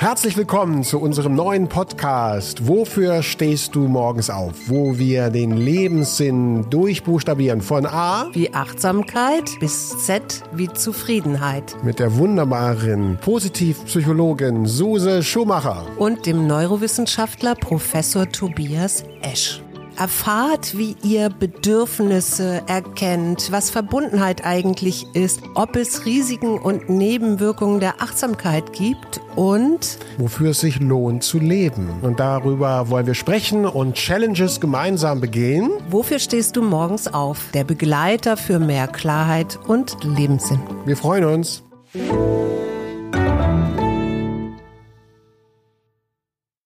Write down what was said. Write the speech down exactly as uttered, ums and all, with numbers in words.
Herzlich willkommen zu unserem neuen Podcast Wofür stehst du morgens auf? Wo wir den Lebenssinn durchbuchstabieren von A wie Achtsamkeit bis Z wie Zufriedenheit. Mit der wunderbaren Positivpsychologin Suse Schumacher Und dem Neurowissenschaftler Professor Tobias Esch. Erfahrt, wie ihr Bedürfnisse erkennt, was Verbundenheit eigentlich ist, ob es Risiken und Nebenwirkungen der Achtsamkeit gibt und wofür es sich lohnt zu leben. Und darüber wollen wir sprechen und Challenges gemeinsam begehen. Wofür stehst du morgens auf? Der Begleiter für mehr Klarheit und Lebenssinn. Wir freuen uns.